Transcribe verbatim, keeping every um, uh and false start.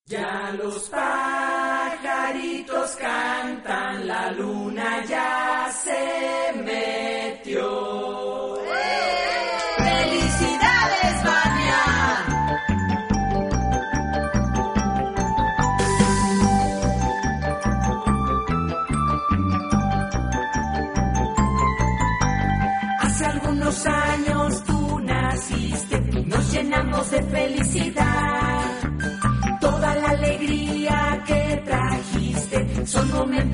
Ya los pajaritos cantan, la luna ya se metió. ¡Felicidades, Vania! Hace algunos años tú naciste y nos llenamos de felicidad. Toda la alegría que trajiste son momentos